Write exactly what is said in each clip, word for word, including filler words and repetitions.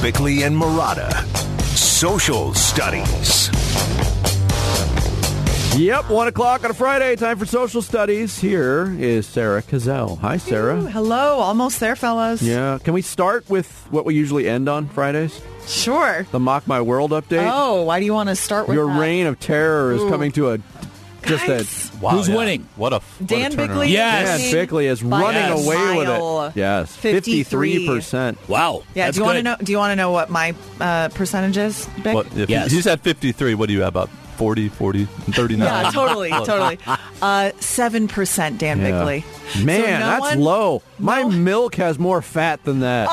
Bickley and Marotta. Social Studies. Yep, one o'clock on a Friday. Time for Social Studies. Here is Sarah Cazell. Hi, Sarah. Ooh, hello. Almost there, fellas. Yeah. Can we start with what we usually end on Fridays? Sure. The Mock My World update. Oh, why do you want to start with Your that? reign of terror is Ooh. coming to a just Guys. a Wow, Who's yeah. winning? What a what Dan a Bickley. Yes. Dan Bickley is By running a away with mile. it. Yes, fifty-three fifty-three percent. Wow. Yeah. That's do you want to good. know? Do you want to know what my uh, percentage is, Bic? What, if Yes. He's at fifty-three. What do you have, about forty, forty, thirty-nine? Yeah, totally, totally. Uh, Seven percent, Dan Yeah. Bickley. Man, So no that's one- low. My no- milk has more fat than that.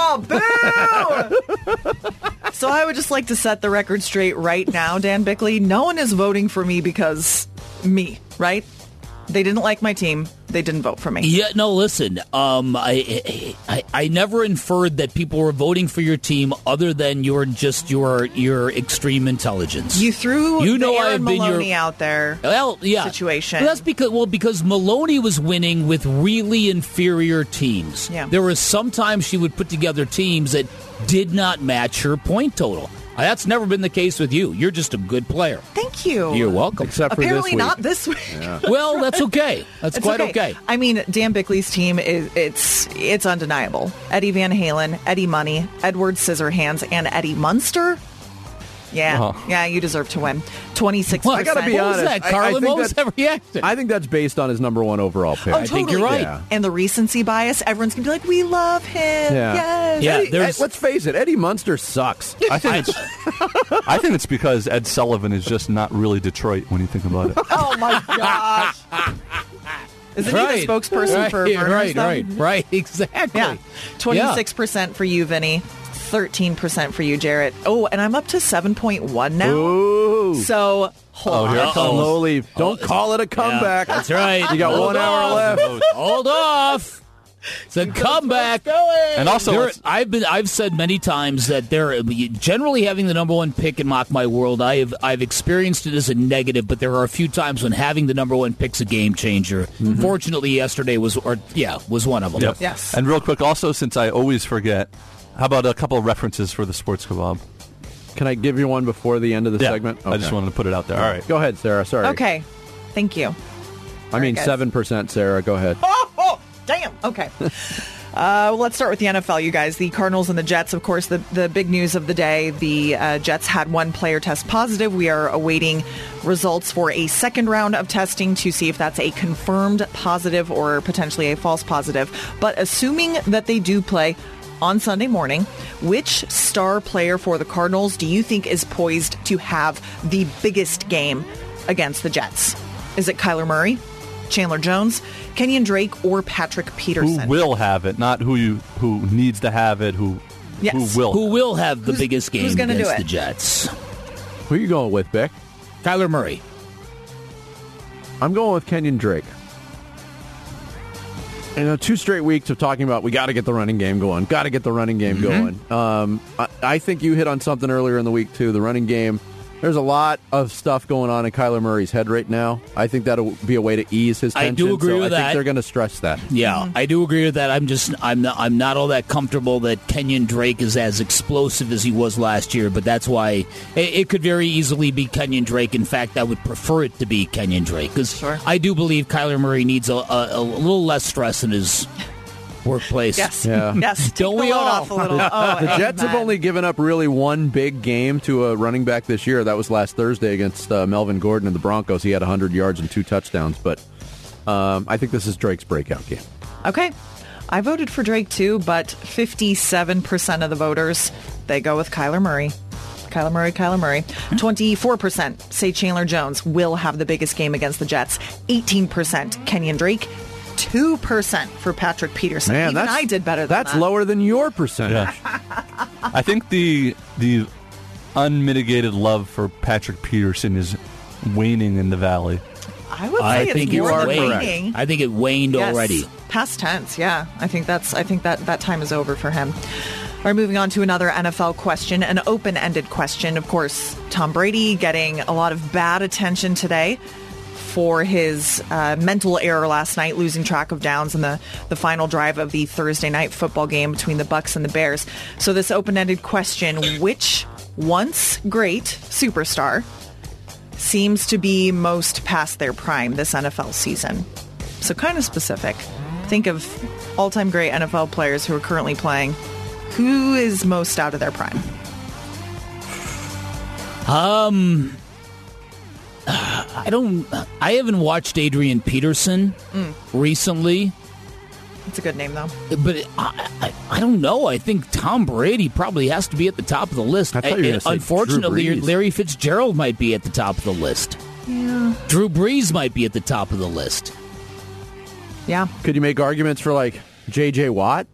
Oh, boo! So I would just like to set the record straight right now, Dan Bickley. No one is voting for me because me, right? They didn't like my team. They didn't vote for me. Yeah, no, listen. Um, I, I I never inferred that people were voting for your team other than your just your your extreme intelligence. You threw You know the I Aaron have been your- Maloney out there. well, yeah. situation. But that's because well, because Maloney was winning with really inferior teams. Yeah. There was sometimes she would put together teams that did not match her point total. That's never been the case with you. You're just a good player. Thank you. You're welcome. Except for Apparently this week. not this week. Well, that's okay. That's It's quite okay. I mean, Dan Bickley's team is it's it's undeniable. Eddie Van Halen, Eddie Money, Edward Scissorhands, and Eddie Munster. Yeah, Uh-huh. yeah, you deserve to win. Twenty-six What? percent. I gotta be What was honest, that, I- I Carlin? think What was that- that reaction? I think that's based on his number one overall pick. Oh, I totally. think you're right. Yeah. And the recency bias, everyone's gonna be like, "We love him." Yeah. Yes. Yeah, Eddie- there's- let's face it, Eddie Munster sucks. I think it's I think it's because Ed Sullivan is just not really Detroit when you think about it. Oh my gosh. Isn't right. he the spokesperson right, for Burners, right, though? right, right, exactly. Yeah. Twenty-six percent for you, Vinny. Thirteen percent for you, Jarrett. Oh, and I'm up to seven point one now. Ooh. So hold Oh, on. here it comes. Slowly. Don't Oh, call it a Yeah, comeback. that's right. You got Hold one hour off. left. Hold off. It's a comeback. And also, There- let's- I've been. I've said many times that they're generally having the number one pick in Mock My World. I have. I've experienced it as a negative, but there are a few times when having the number one pick's a game changer. Mm-hmm. Fortunately, yesterday was, or yeah, was one of them. Yep. Yes. And real quick, also, since I always forget, how about a couple of references for the Sports Kebab? Can I give you one before the end of the Yeah, segment? I just Okay. wanted to put it out there. All right. Go ahead, Sarah. Sorry. Okay. Thank you. I mean, guys. seven percent, Sarah. Go ahead. Oh, oh damn. Okay. Uh, well, let's start with the N F L, you guys. The Cardinals and the Jets, of course, the, the big news of the day. The uh, Jets had one player test positive. We are awaiting results for a second round of testing to see if that's a confirmed positive or potentially a false positive. But assuming that they do play on Sunday morning, which star player for the Cardinals do you think is poised to have the biggest game against the Jets? Is it Kyler Murray, Chandler Jones, Kenyon Drake, or Patrick Peterson? Who will have it? Not who you who needs to have it. Who Yes. who will? Who will have the Who's- biggest game who's gonna do against it? the Jets? Who are you going with, Bick? Kyler Murray. I'm going with Kenyon Drake. You know, two straight weeks of talking about we got to get the running game going. Got to get the running game going. Um, I, I think you hit on something earlier in the week, too. The running game. There's a lot of stuff going on in Kyler Murray's head right now. I think that'll be a way to ease his I tension. do agree so with I that. think they're going to stress that. Yeah, I do agree with that. I'm just I'm not I'm not all that comfortable that Kenyon Drake is as explosive as he was last year, but that's why it, it could very easily be Kenyon Drake. In fact, I would prefer it to be Kenyon Drake because Sure. I do believe Kyler Murray needs a, a, a little less stress in his workplace. Yes. Yeah. Yes. Take Don't the we load all? off a little. Oh, The Jets have amen. only given up really one big game to a running back this year. That was last Thursday against uh, Melvin Gordon and the Broncos. He had one hundred yards and two touchdowns. But um, I think this is Drake's breakout game. Okay. I voted for Drake too, but fifty-seven percent of the voters, they go with Kyler Murray. Kyler Murray, Kyler Murray. twenty-four percent say Chandler Jones will have the biggest game against the Jets. eighteen percent Kenyon Drake. two percent for Patrick Peterson. Man, Even that's, I did better than that's that. lower than your percentage. Yeah. I think the the unmitigated love for Patrick Peterson is waning in the valley. I would say I it's think more it than waned. waning. I think it waned Yes. already. Past tense, yeah. I think that's. I think that that time is over for him. All right, moving on to another N F L question, an open-ended question. Of course, Tom Brady getting a lot of bad attention today for his uh, mental error last night, losing track of downs in the, the final drive of the Thursday night football game between the Bucs and the Bears. So this open-ended question, which once great superstar seems to be most past their prime this N F L season? So kind of specific. Think of all-time great N F L players who are currently playing. Who is most out of their prime? Um, I don't. I haven't watched Adrian Peterson mm. recently. It's a good name, though. But I, I, I don't know. I think Tom Brady probably has to be at the top of the list. I thought you were gonna say Unfortunately, Drew Brees. Larry Fitzgerald might be at the top of the list. Yeah. Drew Brees might be at the top of the list. Yeah. Could you make arguments for, like, J J. Watt?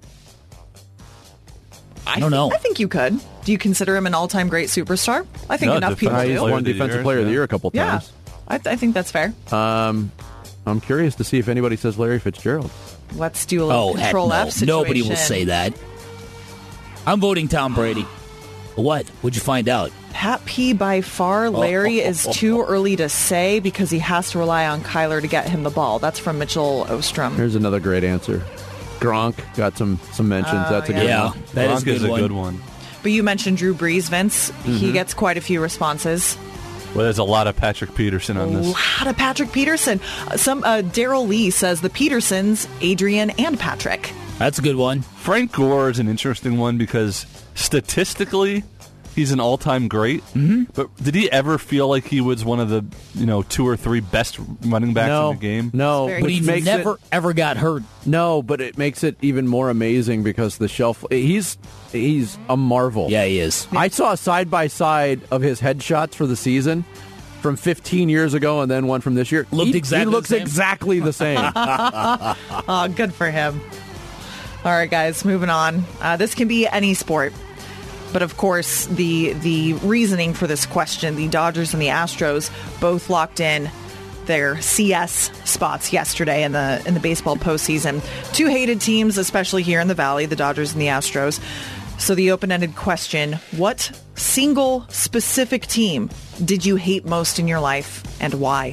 I don't know. I think you could. Do you consider him an all-time great superstar? I think No, enough people Uh, do. he's won Defensive Player of the Year a couple Yeah. times. I, th- I think that's fair. Um, I'm curious to see if anybody says Larry Fitzgerald. Let's do a little Oh, heck control no. F situation. Nobody will say that. I'm voting Tom Brady. What? What'd you find out? Pat P by far. Larry is too early to say because he has to rely on Kyler to get him the ball. That's from Mitchell Ostrom. Here's another great answer. Gronk got some some mentions. Oh, That's a yeah. good Yeah, one. that is Gronk is a one. good one. But you mentioned Drew Brees, Vince. Mm-hmm. He gets quite a few responses. Well, there's a lot of Patrick Peterson on A this. lot of Patrick Peterson. Uh, Some uh, Daryl Lee says the Petersons, Adrian and Patrick. That's a good one. Frank Gore is an interesting one because statistically, he's an all-time great. Mm-hmm. But did he ever feel like he was one of the you know two or three best running backs No, in the game? no, Very But which he makes never, it, ever got hurt. no, but it makes it even more amazing because the shelf. He's he's a marvel. Yeah, he is. I saw a side by side of his headshots for the season from fifteen years ago, and then one from this year. Looked he, exactly He the looks same. exactly the same. Oh, good for him. All right, guys, moving on. Uh, this can be any sport. But of course, the the reasoning for this question, the Dodgers and the Astros both locked in their C S spots yesterday in the in the baseball postseason. Two hated teams, especially here in the Valley, the Dodgers and the Astros. So the open-ended question, what single specific team did you hate most in your life and why?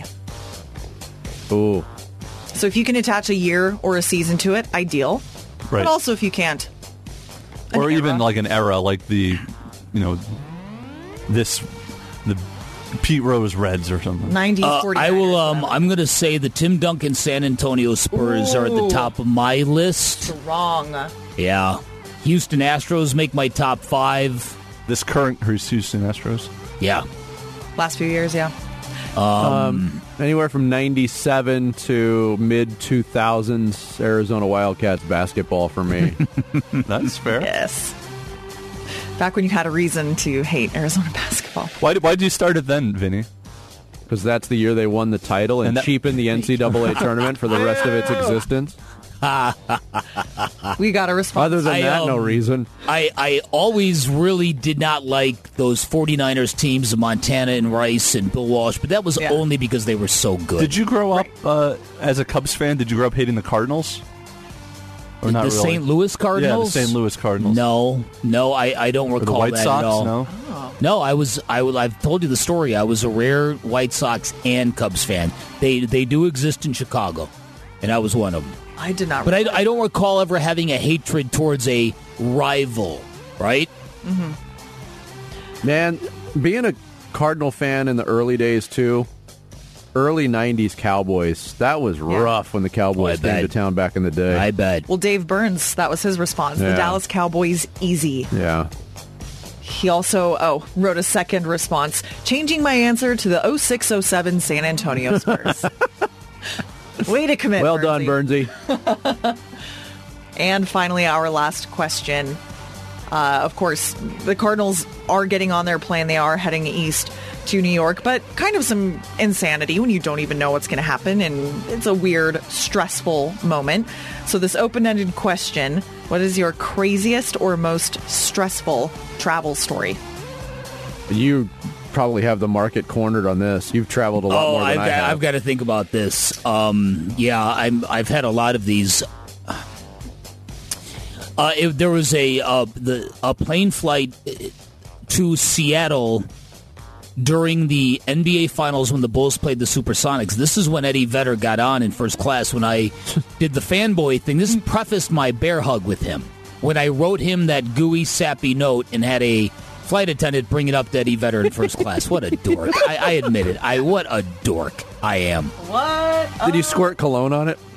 Ooh, So if you can attach a year or a season to it, ideal. Right. But also if you can't. an Or even era. like an era like the, you know, this, the Pete Rose Reds or something. ninety Uh, forty. I will. Um, I'm going to say the Tim Duncan San Antonio Spurs are at the Ooh. top of my list. Wrong. Yeah, Houston Astros make my top five. This current Houston Astros. Yeah, Last few years, yeah. anywhere from ninety-seven to mid two thousands Arizona Wildcats basketball for me. That's fair. Yes. Back when you had a reason to hate Arizona basketball. Why did, why did you start it then, Vinny? Because that's the year they won the title and, And that- cheapened the N C double A tournament for the rest of its existence. We got a response. Other than I, that, no um, reason. I, I always really did not like those 49ers teams of Montana and Rice and Bill Walsh, but that was Yeah. only because they were so good. Did you grow up uh, as a Cubs fan? Did you grow up hating the Cardinals? Or not the really? Saint Louis Cardinals? Yeah, the Saint Louis Cardinals. No, no, I, I don't Or recall the White that Sox? at all. No. No, I was I was, I've told you the story. I was a rare White Sox and Cubs fan. They they do exist in Chicago, and I was one of them. I did not. But I, I don't recall ever having a hatred towards a rival, right? Man, being a Cardinal fan in the early days, too, early nineties Cowboys, that was rough when the Cowboys Oh, I came to bet. town back in the day. I bet. Well, Dave Burns, that was his response. The Yeah. Dallas Cowboys, easy. yeah. He also, oh, wrote a second response, changing my answer to the oh six oh seven San Antonio Spurs. Way to commit, Well done, Burnsy. Bernsey. And finally, our last question. Uh, of course, the Cardinals are getting on their plane. They are heading east to New York, but kind of some insanity when you don't even know what's going to happen, and it's a weird, stressful moment. So this open-ended question, what is your craziest or most stressful travel story? You probably have the market cornered on this. You've traveled a lot Oh, more than I've I got, have. I've got to think about this. Um, yeah, I'm, I've had a lot of these. Uh, if there was a uh, the a plane flight to Seattle during the N B A Finals when the Bulls played the Supersonics. This is when Eddie Vedder got on in first class when I did the fanboy thing. This prefaced my bear hug with him when I wrote him that gooey, sappy note and had a flight attendant bring it up to Eddie Vedder in first class. What a dork. I, I admit it. I What a dork I am. What? Did you squirt cologne on it?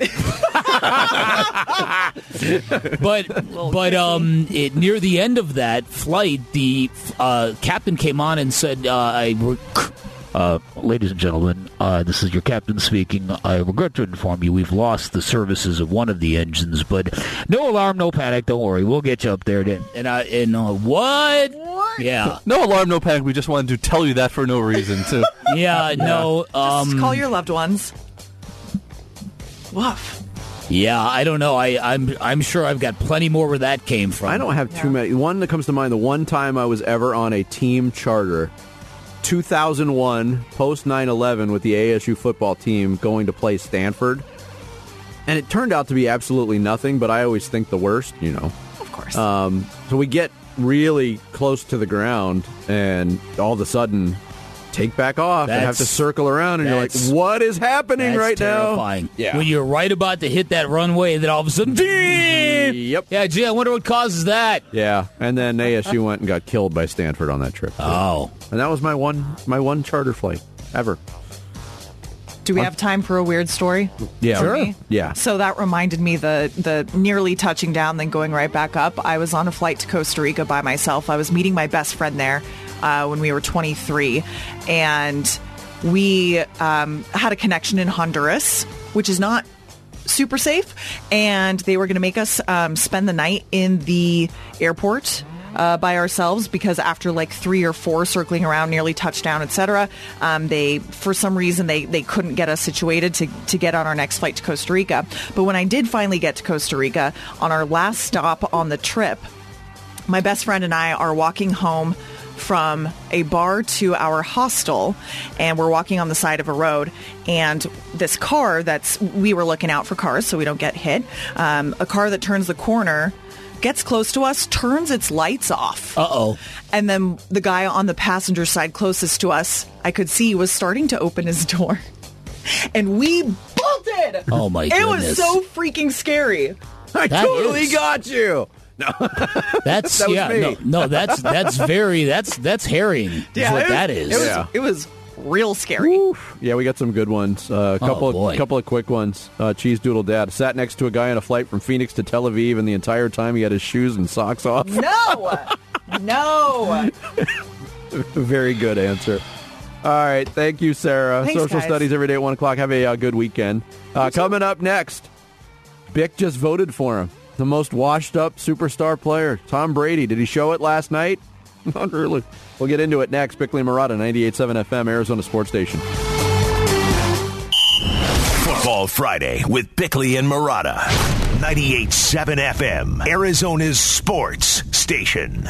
but but um, it, near the end of that flight, the uh, captain came on and said, uh, I re- uh, ladies and gentlemen, uh, this is your captain speaking. I regret to inform you we've lost the services of one of the engines, but no alarm, no panic. Don't worry. We'll get you up there. Then. And, I, and uh, what? What? Yeah. No alarm, no panic. We just wanted to tell you that for no reason, too. yeah, no. Um, Just call your loved ones. Woof. Yeah, I don't know. I, I'm I'm sure I've got plenty more where that came from. I don't have too many. One that comes to mind, the one time I was ever on a team charter, two thousand one, post nine eleven, with the A S U football team going to play Stanford. And it turned out to be absolutely nothing, but I always think the worst, you know. Of course. Um, so we get really close to the ground, and all of a sudden, take back off and have to circle around, and you're like, what is happening right terrifying. now? Yeah. When you're right about to hit that runway, and then all of a sudden, yep. Yeah, gee, I wonder what causes that. Yeah, and then A S U went and got killed by Stanford on that trip. Oh. And that was my one my one charter flight ever. Do we have time for a weird story? Yeah. For Sure. me? Yeah. So that reminded me the the nearly touching down, then going right back up. I was on a flight to Costa Rica by myself. I was meeting my best friend there uh, when we were twenty-three. And we um, had a connection in Honduras, which is not super safe. And they were going to make us um, spend the night in the airport Uh, by ourselves, because after like three or four circling around, nearly touchdown, et cetera, um, they, for some reason, they, they couldn't get us situated to, to get on our next flight to Costa Rica. But when I did finally get to Costa Rica, on our last stop on the trip, my best friend and I are walking home from a bar to our hostel, and we're walking on the side of a road, and this car that's, we were looking out for cars so we don't get hit, um, a car that turns the corner gets close to us, turns its lights off. Uh-oh. And then the guy on the passenger side closest to us, I could see, was starting to open his door. And we bolted! Oh, my it goodness. It was so freaking scary. I That totally is. got you. No. That's That was yeah, me. no, no, that's that's very that's that's harrying. Is Yeah, what it was, that is. It was, Yeah. it was real scary. Yeah, we got some good ones. Uh, a couple, Oh, boy. of, couple of quick ones. Uh, Cheese Doodle Dad sat next to a guy on a flight from Phoenix to Tel Aviv, and the entire time he had his shoes and socks off. No! No! Very good answer. All right, thank you, Sarah. Thanks, Social guys. Studies every day at one o'clock. Have a uh, good weekend. Uh, coming up next, Bick just voted for him. The most washed-up superstar player, Tom Brady. Did he show it last night? Not really. We'll get into it next. Bickley and Murata, ninety-eight point seven F M, Arizona Sports Station. Football Friday with Bickley and Murata. ninety-eight point seven F M, Arizona's sports station.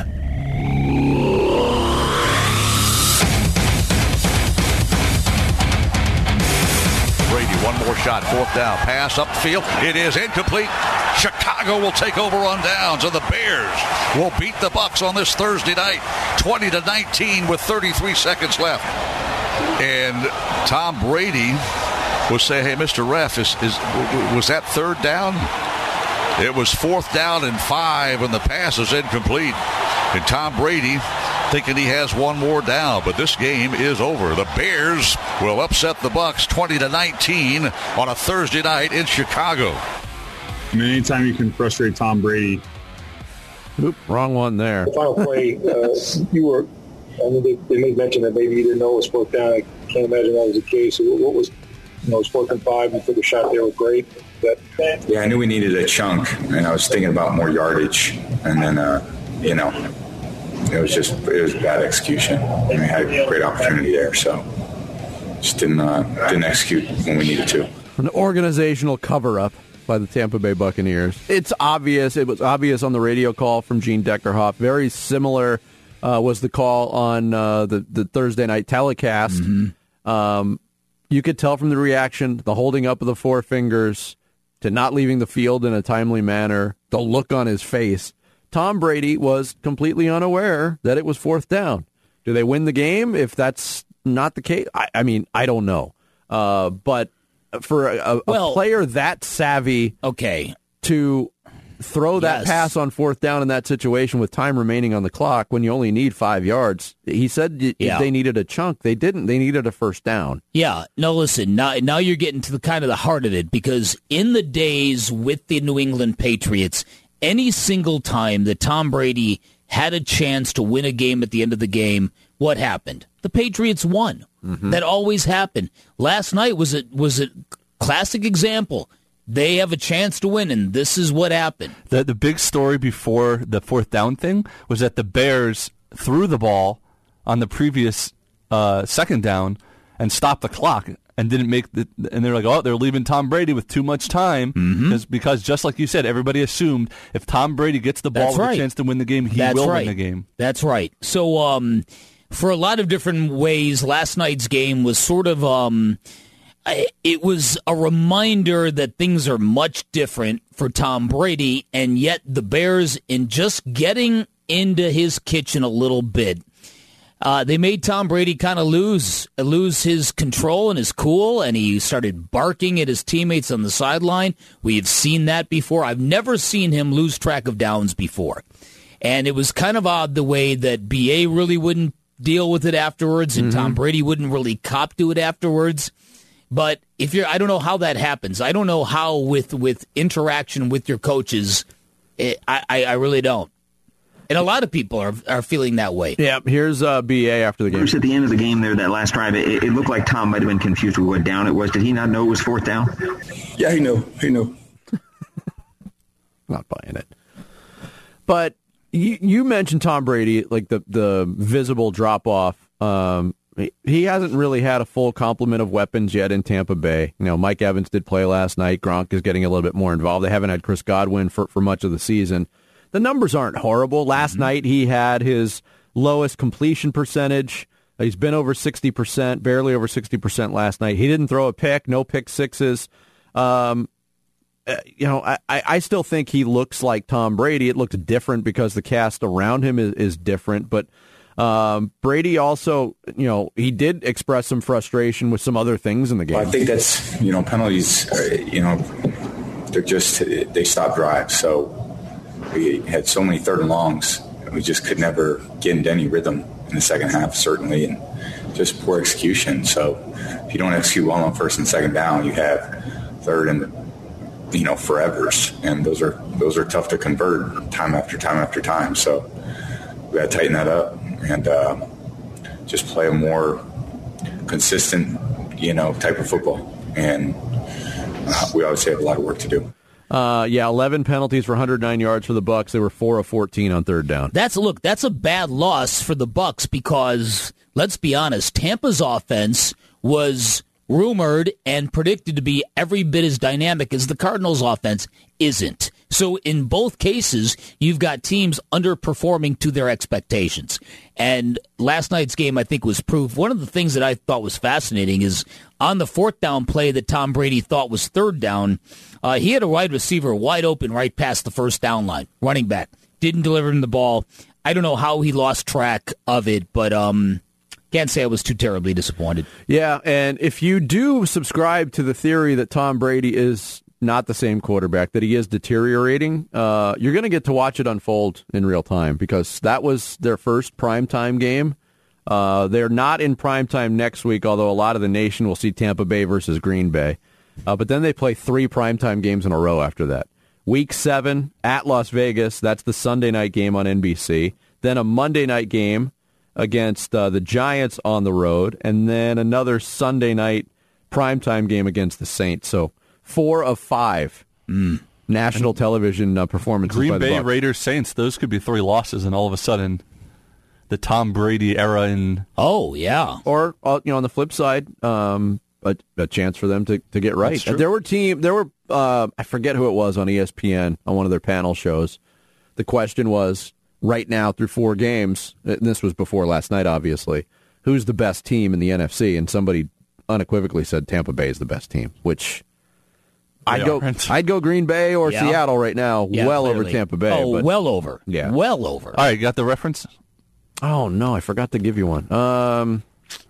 Brady, one more shot, fourth down, pass upfield. It is incomplete. Chicago will take over on downs, and the Bears will beat the Bucs on this Thursday night, twenty to nineteen with thirty-three seconds left. And Tom Brady will say, "Hey, Mister Ref, is, is was that third down?" It was fourth down and five, and the pass is incomplete. And Tom Brady thinking he has one more down, but this game is over. The Bears will upset the Bucs twenty to nineteen on a Thursday night in Chicago. I mean, anytime you can frustrate Tom Brady. Oop, wrong one there. The final play, uh, you were, I mean, they, they made mention that maybe you didn't know it was fourth down. I can't imagine that was the case. So what was, you know, it was fourth and five, you took a shot there with great. That, Yeah, I knew we needed a chunk, and I was thinking about more yardage, and then, uh, you know, it was just, it was bad execution. And we had a great opportunity there, so just didn't, uh, didn't execute when we needed to. An organizational cover-up by the Tampa Bay Buccaneers. It's obvious. It was obvious on the radio call from Gene Deckerhoff. Very similar uh, was the call on uh, the, the Thursday night telecast. Mm-hmm. Um, you could tell from the reaction, the holding up of the four fingers, to not leaving the field in a timely manner, the look on his face. Tom Brady was completely unaware that it was fourth down. Do they win the game if that's not the case? I, I mean, I don't know. Uh, but for a, a well, player that savvy okay. to throw that yes. pass on fourth down in that situation with time remaining on the clock when you only need five yards, he said yeah. they needed a chunk. They didn't. They needed a first down. Yeah. No, listen, now, now you're getting to the kind of the heart of it, because in the days with the New England Patriots, any single time that Tom Brady had a chance to win a game at the end of the game, what happened? The Patriots won. Mm-hmm. That always happened. Last night was a, was a classic example. They have a chance to win, and this is what happened. The the big story before the fourth down thing was that the Bears threw the ball on the previous uh, second down and stopped the clock and didn't make the. And they're like, oh, they're leaving Tom Brady with too much time mm-hmm. because just like you said, everybody assumed if Tom Brady gets the ball That's with right. a chance to win the game, he That's will right. win the game. That's right. So um, for a lot of different ways, last night's game was sort of. Um, It was a reminder that things are much different for Tom Brady, and yet the Bears, in just getting into his kitchen a little bit, uh, they made Tom Brady kind of lose lose his control and his cool, and he started barking at his teammates on the sideline. We have seen that before. I've never seen him lose track of downs before. And it was kind of odd the way that B A really wouldn't deal with it afterwards, and mm-hmm. Tom Brady wouldn't really cop to it afterwards. But if you're, I don't know how that happens. I don't know how with, with interaction with your coaches. It, I, I really don't. And a lot of people are are feeling that way. Yeah, here's uh, B A after the game. Bruce, at the end of the game there, that last drive, it, it looked like Tom might have been confused with what down it was. Did he not know it was fourth down? Yeah, he knew. He knew. Not buying it. But you, you mentioned Tom Brady, like the, the visible drop-off. Um, He hasn't really had a full complement of weapons yet in Tampa Bay. You know, Mike Evans did play last night. Gronk is getting a little bit more involved. They haven't had Chris Godwin for, for much of the season. The numbers aren't horrible. Last mm-hmm. night he had his lowest completion percentage. He's been over sixty percent, barely over sixty percent last night. He didn't throw a pick, no pick sixes. Um, you know, I, I still think he looks like Tom Brady. It looked different because the cast around him is, is different, but Um, Brady also, you know, he did express some frustration with some other things in the game. Well, I think that's, you know, penalties, are, you know, they're just, they stop drives. So we had so many third and longs, and we just could never get into any rhythm in the second half, certainly, and just poor execution. So if you don't execute well on first and second down, you have third and, you know, forevers. And those are, those are tough to convert time after time after time. So we got to tighten that up and uh, just play a more consistent, you know, type of football. And uh, we obviously have a lot of work to do. Uh, yeah, eleven penalties for one hundred nine yards for the Bucs. They were four of fourteen on third down. That's look, that's a bad loss for the Bucs because let's be honest, Tampa's offense was rumored and predicted to be every bit as dynamic as the Cardinals' offense isn't. So in both cases, you've got teams underperforming to their expectations. And last night's game, I think, was proof. One of the things that I thought was fascinating is on the fourth down play that Tom Brady thought was third down, uh, he had a wide receiver wide open right past the first down line, running back. Didn't deliver him the ball. I don't know how he lost track of it, but um, can't say I was too terribly disappointed. Yeah, and if you do subscribe to the theory that Tom Brady is not the same quarterback, that he is deteriorating, uh, you're going to get to watch it unfold in real time because that was their first primetime game. Uh, they're not in primetime next week, although a lot of the nation will see Tampa Bay versus Green Bay. Uh, but then they play three primetime games in a row after that. Week seven at Las Vegas, that's the Sunday night game on N B C. Then a Monday night game against uh, the Giants on the road, and then another Sunday night primetime game against the Saints. So four of five mm. national television uh, performances Green by the Bay Bucs. Raiders Saints, those could be three losses, and all of a sudden the Tom Brady era in oh yeah or uh, you know on the flip side um, a, a chance for them to, to get right. There were team there were uh, I forget who it was on E S P N on one of their panel shows. The question was right now through four games, and this was before last night obviously, who's the best team in the N F C, and somebody unequivocally said Tampa Bay is the best team, which I'd go, I'd go Green Bay or yeah. Seattle right now, yeah, well clearly. over Tampa Bay. Oh, but, well over. Yeah. Well over. All right, you got the reference? Oh, no, I forgot to give you one. Um,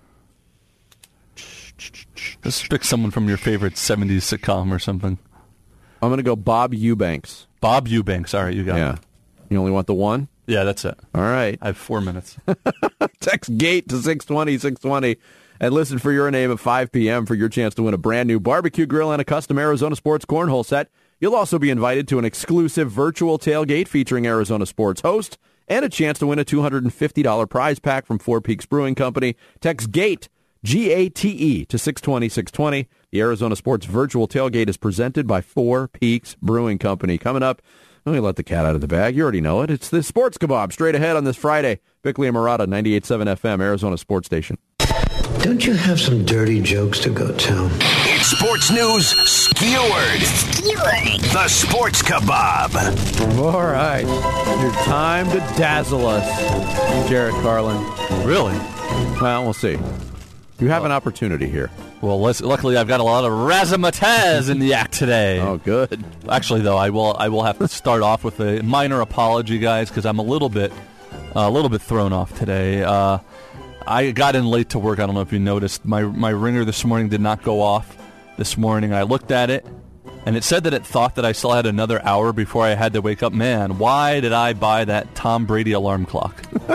Just pick someone from your favorite seventies sitcom or something. I'm going to go Bob Eubanks. Bob Eubanks. All right, you got yeah. it. You only want the one? Yeah, that's it. All right. I have four minutes. Text GATE to six twenty, six twenty and listen for your name at five p.m. for your chance to win a brand new barbecue grill and a custom Arizona Sports cornhole set. You'll also be invited to an exclusive virtual tailgate featuring Arizona Sports host and a chance to win a two hundred fifty dollars prize pack from Four Peaks Brewing Company. Text GATE, G A T E, to six twenty, six twenty. The Arizona Sports virtual tailgate is presented by Four Peaks Brewing Company. Coming up, let me let the cat out of the bag. You already know it. It's the Sports Kebab straight ahead on this Friday. Bickley and Marotta, ninety-eight point seven F M, Arizona Sports Station. Don't you have some dirty jokes to go tell? It's sports news skewered. Skewered. The Sports Kebab. All right. Your time to dazzle us, Jarrett Carlin. Really? Well, we'll see. You have an opportunity here. Well, let's, luckily I've got a lot of razzmatazz in the act today. Oh, good. Actually, though, I will I will have to start off with a minor apology, guys, because I'm a little bit uh, a little bit thrown off today. Uh, I got in late to work. I don't know if you noticed. My my ringer this morning did not go off this morning. I looked at it, and it said that it thought that I still had another hour before I had to wake up. Man, why did I buy that Tom Brady alarm clock?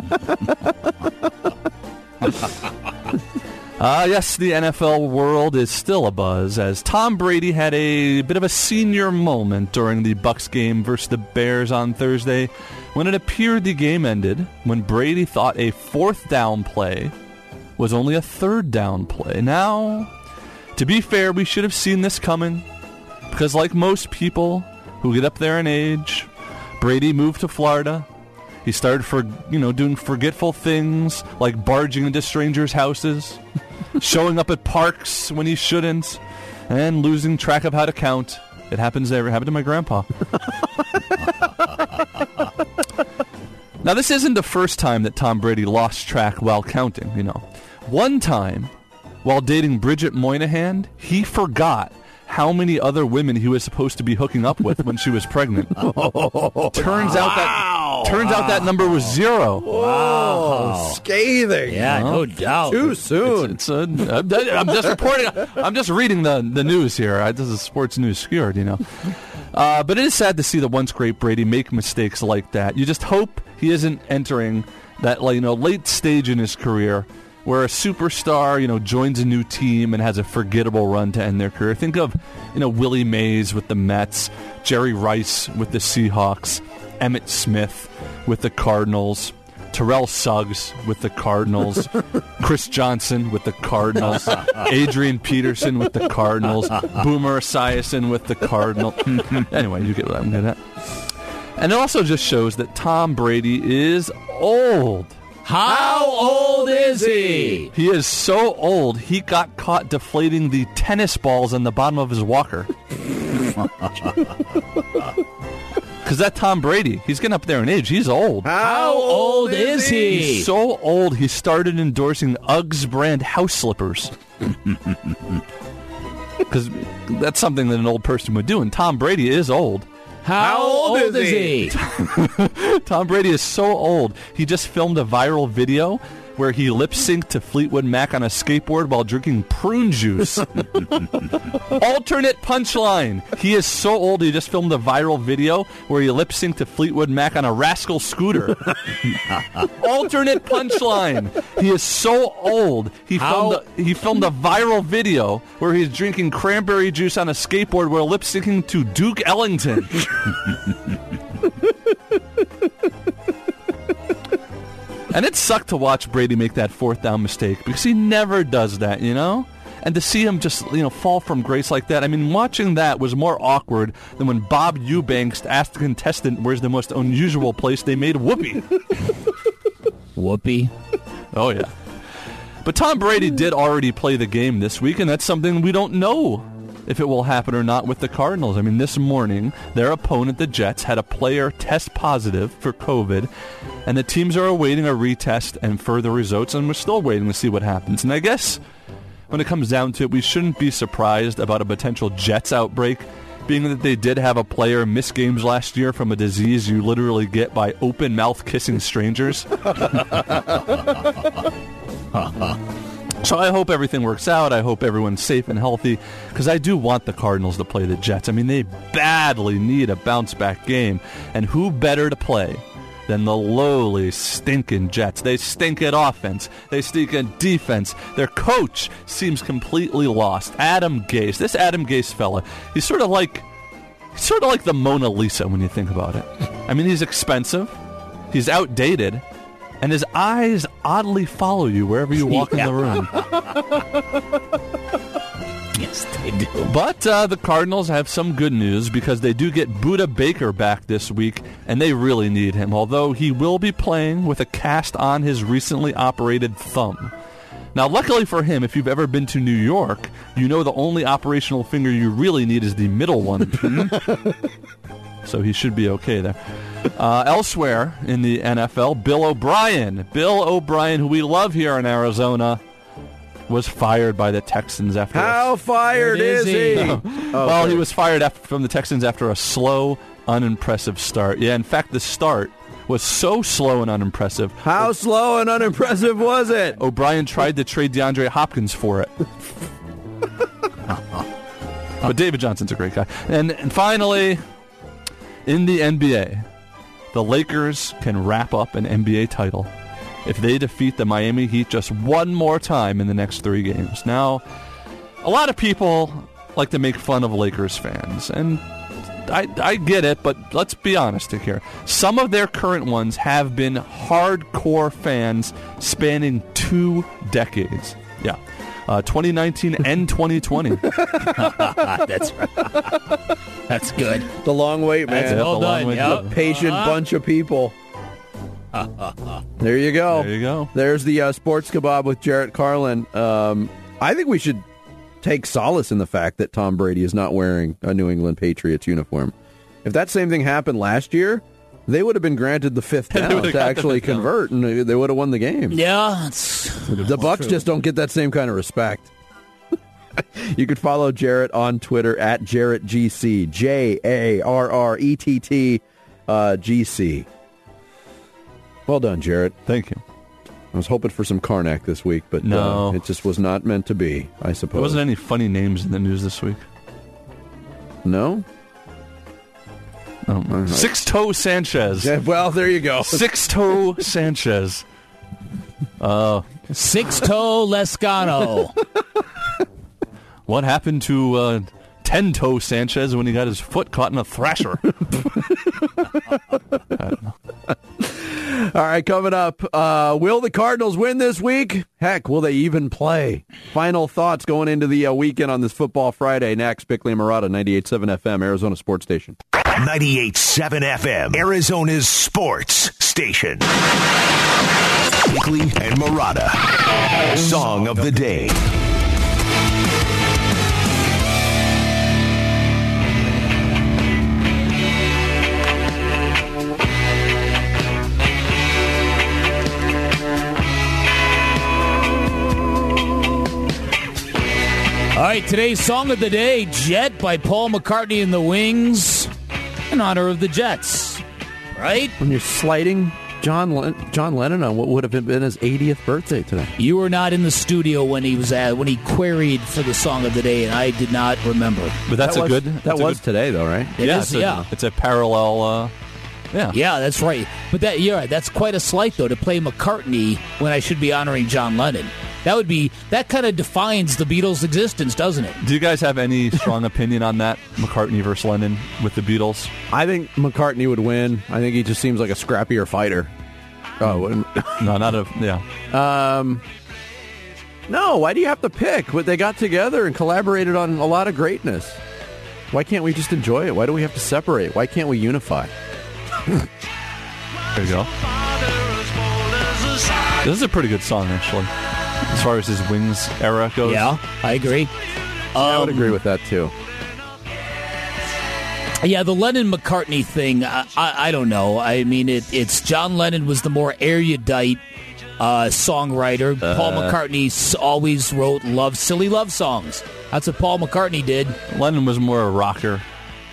Ah, uh, yes, the N F L world is still abuzz as Tom Brady had a bit of a senior moment during the Bucs game versus the Bears on Thursday when it appeared the game ended when Brady thought a fourth down play was only a third down play. Now, to be fair, we should have seen this coming because like most people who get up there in age, Brady moved to Florida. He started for you know doing forgetful things like barging into strangers' houses, showing up at parks when he shouldn't, and losing track of how to count. It happens there. It happened to my grandpa. Now, this isn't the first time that Tom Brady lost track while counting. You know, one time while dating Bridget Moynihan, he forgot how many other women he was supposed to be hooking up with when she was pregnant. Oh, turns wow. out that turns wow. out that number was zero. Wow, scathing! Yeah, no, no doubt. Too soon. It's, it's a, I'm just reporting. I'm just reading the the news here. I, this is sports news skewered, you know. Uh, but it is sad to see the once great Brady make mistakes like that. You just hope he isn't entering that, like, you know, late stage in his career where a superstar, you know, joins a new team and has a forgettable run to end their career. Think of, you know, Willie Mays with the Mets, Jerry Rice with the Seahawks, Emmitt Smith with the Cardinals, Terrell Suggs with the Cardinals, Chris Johnson with the Cardinals, Adrian Peterson with the Cardinals, Boomer Esiason with the Cardinals. Anyway, you get what I'm getting at. And it also just shows that Tom Brady is old. How old is he? He is so old, he got caught deflating the tennis balls on the bottom of his walker. Because that Tom Brady, he's getting up there in age. He's old. How old is he? He's so old, he started endorsing Uggs brand house slippers. Because that's something that an old person would do, and Tom Brady is old. How, How old, old is he? he? Tom Brady is so old. He just filmed a viral video where he lip-synced to Fleetwood Mac on a skateboard while drinking prune juice. Alternate punchline. He is so old he just filmed a viral video where he lip-synced to Fleetwood Mac on a Rascal scooter. Alternate punchline. He is so old he How? filmed a, he filmed a viral video where he's drinking cranberry juice on a skateboard while lip-syncing to Duke Ellington. And it sucked to watch Brady make that fourth down mistake because he never does that, you know? And to see him just, you know, fall from grace like that, I mean, watching that was more awkward than when Bob Eubanks asked the contestant where's the most unusual place they made whoopee. Whoopee? Oh, yeah. But Tom Brady did already play the game this week, and that's something we don't know if it will happen or not with the Cardinals. I mean, this morning, their opponent, the Jets, had a player test positive for COVID, and the teams are awaiting a retest and further results, and we're still waiting to see what happens. And I guess when it comes down to it, we shouldn't be surprised about a potential Jets outbreak being that they did have a player miss games last year from a disease you literally get by open mouth kissing strangers. So I hope everything works out. I hope everyone's safe and healthy, because I do want the Cardinals to play the Jets. I mean, they badly need a bounce-back game, and who better to play than the lowly, stinking Jets? They stink at offense. They stink at defense. Their coach seems completely lost. Adam Gase. This Adam Gase fella, he's sort of like, he's sort of like the Mona Lisa when you think about it. I mean, he's expensive. He's outdated. And his eyes oddly follow you wherever you walk yeah. in the room. Yes, they do. But uh, the Cardinals have some good news, because they do get Budda Baker back this week, and they really need him, although he will be playing with a cast on his recently operated thumb. Now, luckily for him, if you've ever been to New York, you know the only operational finger you really need is the middle one. So he should be okay there. Uh, elsewhere in the N F L, Bill O'Brien. Bill O'Brien, who we love here in Arizona, was fired by the Texans after... How a, fired is he? No. Oh, well, sorry. he was fired after, from the Texans after a slow, unimpressive start. Yeah, in fact, the start was so slow and unimpressive. How o- slow and unimpressive was it? O'Brien tried to trade DeAndre Hopkins for it. But David Johnson's a great guy. And, and finally, in the N B A, the Lakers can wrap up an N B A title if they defeat the Miami Heat just one more time in the next three games. Now, a lot of people like to make fun of Lakers fans, and I, I get it, but let's be honest here. Some of their current ones have been hardcore fans spanning two decades. Yeah. Uh, twenty nineteen and twenty twenty. That's right. That's good. The long wait, man. That's well done. Yep. A patient uh-huh. bunch of people. There you go. There you go. There's the uh, Sports Kebab with Jarrett Carlin. Um, I think we should take solace in the fact that Tom Brady is not wearing a New England Patriots uniform. If that same thing happened last year, they would have been granted the fifth down to actually convert, down. and they would have won the game. Yeah. It's, the Bucs true. just don't get that same kind of respect. You can follow Jarrett on Twitter at Jarrett G C, J A R R E T T uh, G C. Well done, Jarrett. Thank you. I was hoping for some Karnak this week, but no. uh, it just was not meant to be, I suppose. There wasn't any funny names in the news this week. No? Oh, right. Six-Toe Sanchez. Yeah, well, there you go. Six-Toe Sanchez. Uh, Six-Toe Lescano. What happened to uh, Ten-Toe Sanchez when he got his foot caught in a thrasher? I don't know. All right, coming up, uh, will the Cardinals win this week? Heck, will they even play? Final thoughts going into the uh, weekend on this Football Friday. Next, Bickley and Murata, ninety-eight point seven F M, Arizona Sports Station. ninety-eight point seven F M, Arizona's sports station. Bickley and Murata, Song of the Day. All right, today's Song of the Day, Jet by Paul McCartney and the Wings, in honor of the Jets. Right? When you're slighting John Len- John Lennon on what would have been his eightieth birthday today. You were not in the studio when he was at, when he queried for the Song of the Day, and I did not remember. But that's that a was, good... That was good, today, though, right? It yeah, is, it's a, yeah. It's a parallel... Uh, yeah. Yeah, that's right. But that you're right. That's quite a slight, though, to play McCartney when I should be honoring John Lennon. That would be that kind of defines the Beatles' existence, doesn't it? Do you guys have any strong opinion on that, McCartney versus Lennon with the Beatles? I think McCartney would win. I think he just seems like a scrappier fighter. Oh, no, not a yeah. Um, no, why do you have to pick? But they got together and collaborated on a lot of greatness. Why can't we just enjoy it? Why do we have to separate? Why can't we unify? There you go. This is a pretty good song, actually, as far as his Wings era goes. Yeah, I agree. Um, I would agree with that, too. Yeah, the Lennon-McCartney thing, I, I, I don't know. I mean, it, it's John Lennon was the more erudite uh, songwriter. Uh, Paul McCartney always wrote love, silly love songs. That's what Paul McCartney did. Lennon was more a rocker.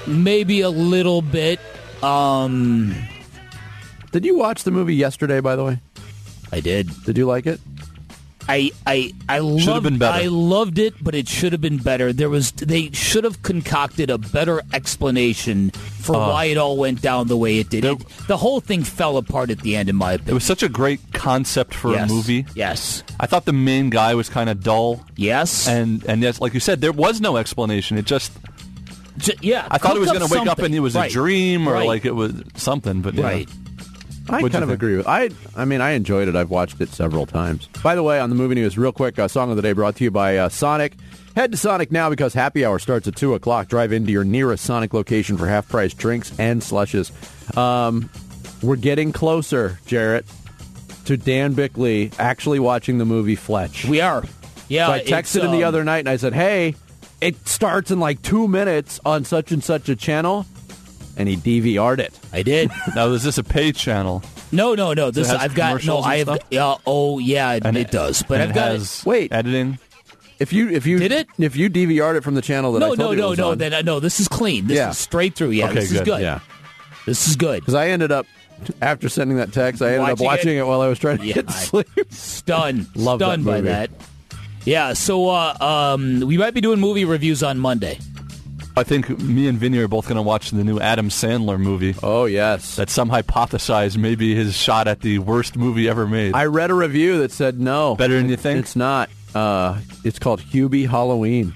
Maybe a little bit. Um, did you watch the movie yesterday, by the way? I did. Did you like it? I I I loved, Should have been better. I loved it, but it should have been better. There was they should have concocted a better explanation for Uh, why it all went down the way it did. there- It, the whole thing fell apart at the end, in my opinion. It was such a great concept for Yes. a movie. Yes. I thought the main guy was kind of dull. Yes. And and yes, like you said, there was no explanation. It just J- yeah. I thought it was cook going to wake up something. and it was Right. a dream or Right. like it was something. But yeah. Right. I What'd kind you of think? agree with. I I mean, I enjoyed it. I've watched it several times. By the way, on the movie news, real quick, uh, song of the day brought to you by uh, Sonic. Head to Sonic now because happy hour starts at two o'clock. Drive into your nearest Sonic location for half-price drinks and slushes. Um, we're getting closer, Jarrett, to Dan Bickley actually watching the movie Fletch. We are. Yeah. So I it's, texted him the um, other night and I said, hey, it starts in like two minutes on such and such a channel. And he D V R'd it. I did. Now, is this a paid channel? No, no, no. This it has I've got no. commercials and I have. stuff? Yeah. Oh, yeah. It, And it does. But and I've it got has Wait. editing. If you if you Did it? if you D V R'd it from the channel that I no, told no, you it no, was no. on, Then uh, no. This is clean. This Yeah. is straight through. Yeah. Okay, this is good. good. yeah. This is good. Because I ended up after sending that text, I ended up Watching watching it? it, while I was trying to Yeah, get to I- sleep. Stunned. Love that Stunned by movie. that. Yeah. So uh, um, we might be doing movie reviews on Monday. I think me and Vinny are both going to watch the new Adam Sandler movie. Oh yes, That some hypothesize may be his shot at the worst movie ever made. I read a review that said no. Better than you think? It's not. Uh, it's called Hubie Halloween.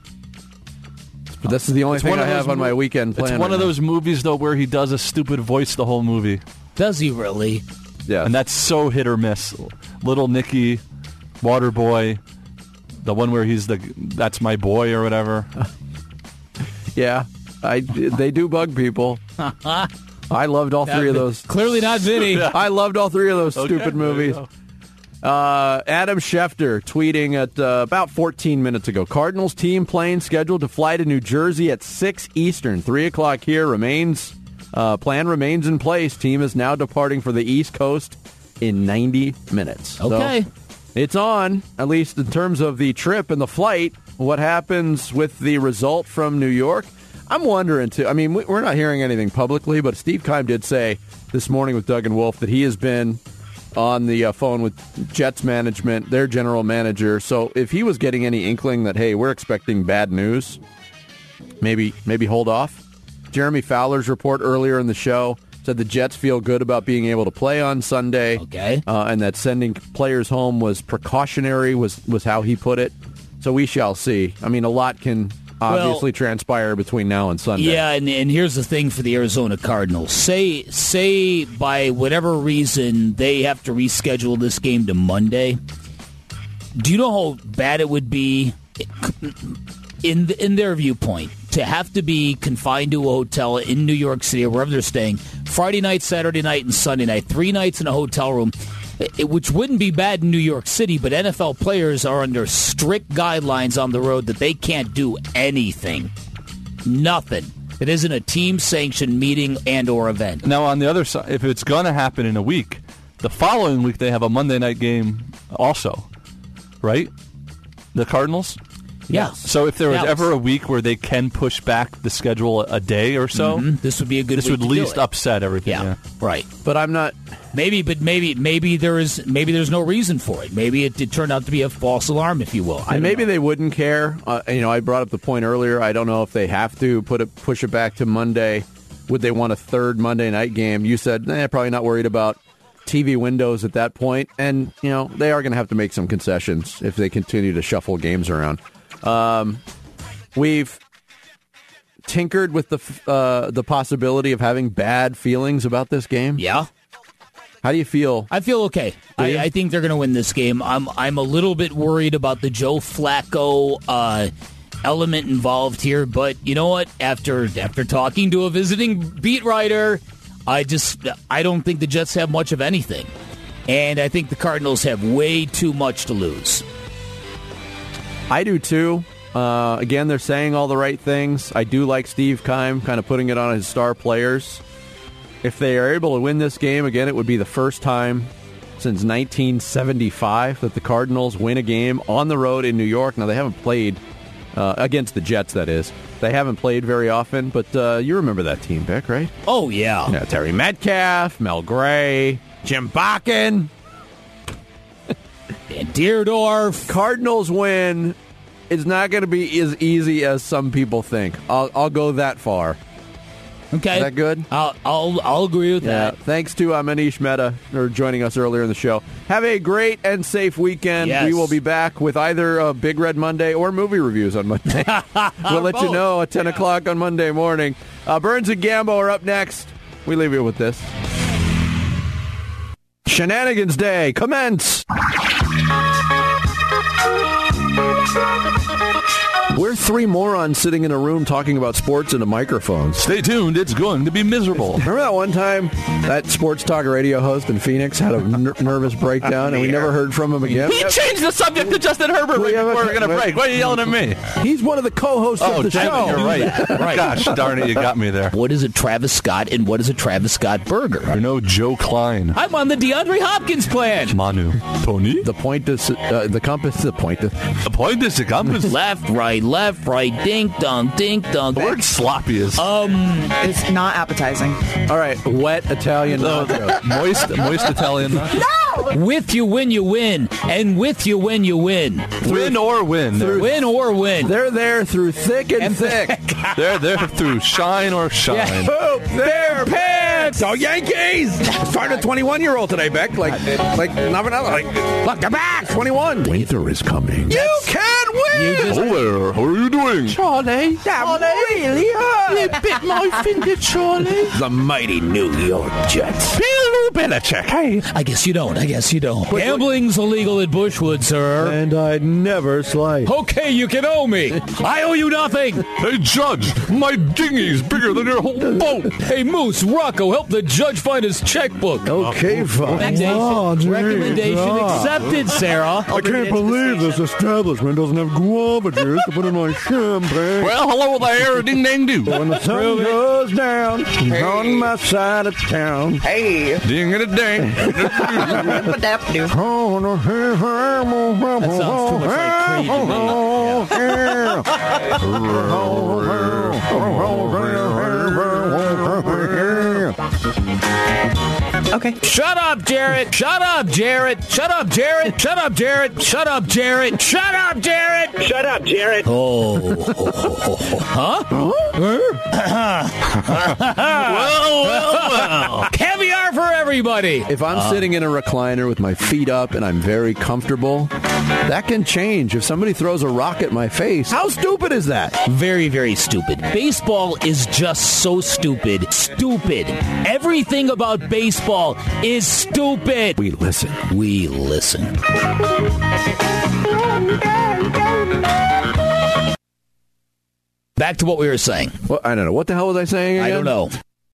But this is the only It's thing one I of those have on my mo- weekend plan. It's one right of now. those movies, though, where he does a stupid voice the whole movie. Does he really? Yeah, And that's so hit or miss. Little Nicky, Waterboy, the one where he's the, that's my boy or whatever. yeah. I they do bug people. I loved all three of those. Clearly not Vinny. I loved all three of those Okay, stupid there you movies. go. Uh, Adam Schefter tweeting at uh, about fourteen minutes ago. Cardinals team plane scheduled to fly to New Jersey at six Eastern. three o'clock here remains, uh, plan remains in place. Team is now departing for the East Coast in ninety minutes. Okay. So it's on, at least in terms of the trip and the flight. What happens with the result from New York? I'm wondering, too. I mean, we- we're not hearing anything publicly, but Steve Keim did say this morning with Doug and Wolf that he has been on the uh, phone with Jets management, their general manager. So if he was getting any inkling that, hey, we're expecting bad news, maybe maybe hold off. Jeremy Fowler's report earlier in the show said the Jets feel good about being able to play on Sunday. Okay. Uh, and that sending players home was precautionary, was, was how he put it. So we shall see. I mean, a lot can obviously Well, transpire between now and Sunday. Yeah, and, and here's the thing for the Arizona Cardinals. Say say by whatever reason they have to reschedule this game to Monday. Do you know how bad it would be in the, in their viewpoint to have to be confined to a hotel in New York City or wherever they're staying Friday night, Saturday night, and Sunday night, three nights in a hotel room, it, which wouldn't be bad in New York City, but N F L players are under strict guidelines on the road that they can't do anything. Nothing. It isn't a team-sanctioned meeting and or event. Now, on the other side, if it's going to happen in a week, the following week they have a Monday night game also, right? The Cardinals? Yeah. So if there was Yeah. ever a week where they can push back the schedule a day or so, Mhm. This would be a good this week would to do least it. upset everything. Yeah. Yeah. Right. But I'm not... Maybe, but maybe, maybe there is, maybe there's no reason for it. Maybe it did turn out to be a false alarm, if you will. I And don't maybe know. they wouldn't care. Uh, you know, I brought up the point earlier. I don't know if they have to put it, push it back to Monday. Would they want a third Monday night game? You said, eh, probably not worried about T V windows at that point. And, you know, they are going to have to make some concessions if they continue to shuffle games around. Um, we've tinkered with the f- uh, the possibility of having bad feelings about this game. Yeah. How do you feel? I feel okay. I, I think they're going to win this game. I'm I'm a little bit worried about the Joe Flacco uh, element involved here, but you know what? After after talking to a visiting beat writer, I just I don't think the Jets have much of anything, and I think the Cardinals have way too much to lose. I do too. Uh, again, they're saying all the right things. I do like Steve Keim kind of putting it on his star players. If they are able to win this game, again, it would be the first time since nineteen seventy-five that the Cardinals win a game on the road in New York. Now, they haven't played Uh, against the Jets, that is. They haven't played very often, but uh, you remember that team, Beck, right? Oh, yeah. Yeah, Terry Metcalf, Mel Gray, Jim Bakken. And Deerdorf. Cardinals win. It's not going to be as easy as some people think. I'll, I'll go that far. Okay. Is that good? I'll I'll, I'll agree with yeah. that. Thanks to uh, Manish Mehta for joining us earlier in the show. Have a great and safe weekend. Yes. We will be back with either a Big Red Monday or movie reviews on Monday. We'll let you know at ten yeah. o'clock on Monday morning. Uh, Burns and Gambo are up next. We leave you with this. Shenanigans Day, commence! We're three morons sitting in a room talking about sports into microphones. Stay tuned. It's going to be miserable. Remember that one time that sports talk radio host in Phoenix had a ner- nervous breakdown and we never heard from him again? He changed the subject to Justin Herbert right before we were going to break. Why are you yelling at me? He's one of the co-hosts oh, of the damn show. It, you're right. right. Gosh darn it, you got me there. What is a Travis Scott and what is a Travis Scott burger? You know Joe Klein. I'm on the DeAndre Hopkins plan. Manu. Tony? The point is, uh, the compass, the point is. The point is the compass. Left, right, left, right, dink, dunk, dink, dunk. The word sloppy is. Um, It's not appetizing. All right, wet Italian nacho. moist, moist Italian nacho. No! With you win, you win. And with you win, you win. Win or win. Through, win or win. They're there through thick and, and thick. thick. They're there through shine or shine. Yeah. Poop their pants! Oh, Yankees! Starting a twenty-one-year-old today, Beck. Like, like, nothing else. Like, look, they're back! twenty-one. Winter is coming. You can win! You just, oh, there. How are you doing? Charlie, that really hurt. You bit my finger, Charlie. The mighty New York Jets. Bill Belichick, hey. I guess you don't. I guess you don't. Gambling's illegal at Bushwood, sir. And I'd never slice. Okay, you can owe me. I owe you nothing. Hey, Judge, my dinghy's bigger than your whole boat. Hey, Moose, Rocco, help the judge find his checkbook. Okay, fine. Recommendation, Oh, geez, recommendation God. accepted, Sarah. I can't believe this establishment doesn't have guava juice to put in my champagne. Well, hello there, ding dang do. When the sun goes down on my side of town. Hey. Ding and a dang. What that do? That sounds too much like Creed to me. Okay. Shut up, Jarrett. Shut up, Jarrett. Shut up, Jarrett. Shut up, Jarrett. Shut up, Jarrett. Shut up, Jarrett. Shut up, Jarrett. Oh. Huh? well, well, well. Caviar for everybody. If I'm uh, sitting in a recliner with my feet up and I'm very comfortable, that can change. If somebody throws a rock at my face, how stupid is that? Very, very stupid. Baseball is just so stupid. Stupid. Everything about baseball is stupid. We listen. We listen. Back to what we were saying. Well, I don't know. What the hell was I saying again? I don't know.